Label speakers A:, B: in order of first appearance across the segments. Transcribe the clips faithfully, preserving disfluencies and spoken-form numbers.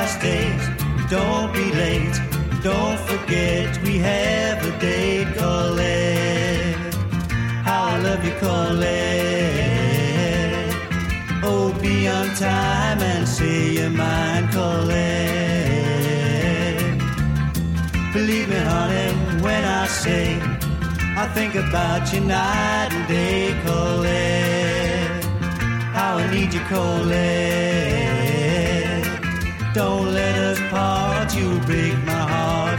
A: days. Don't be late, don't forget we have a date, Colette. How I love you, Colette. Oh, be on time and say you're mine, Colette. Believe me, honey, when I say I think about you night and day, Colette. How I need you, Colette. Don't let us part, you'll break my heart,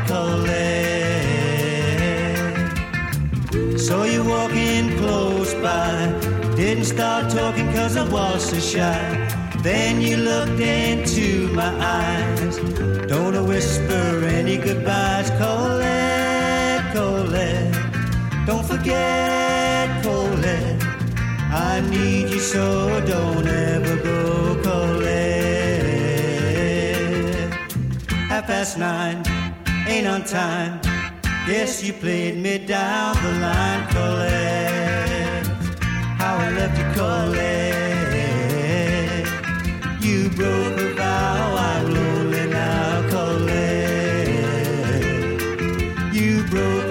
A: Colette. So you're walking close by, didn't start talking cause I was so shy. Then you looked into my eyes, don't whisper any goodbyes, Colette, Colette. Don't forget, Colette, I need you so, don't ever go, Colette. Half past nine, ain't on time, guess you played me down the line, Colette. How I love you, Colette. You broke a vow, I'm lonely now, Colette. You broke